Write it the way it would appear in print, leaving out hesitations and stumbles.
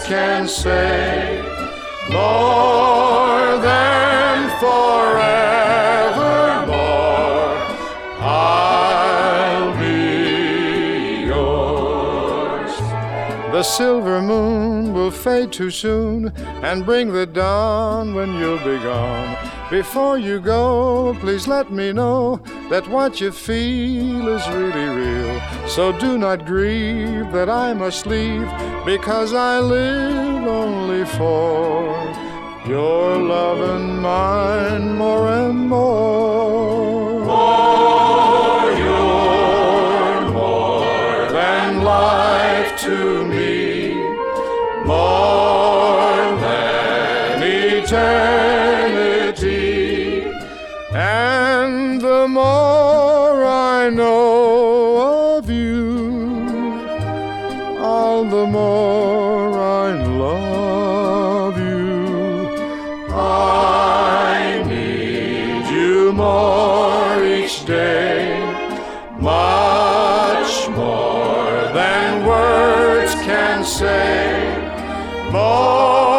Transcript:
can say, more than forevermore, I'll be yours. The silver moon will fade too soon and bring the dawn when you'll be gone. Before you go, please let me know that what you feel is really real. So do not grieve that I must leave, because I live only for your love and mine more and more. For you're more than life to me, more than eternity. And the more I know of you, all the more I love you. I need you more each day, much more than words can say, more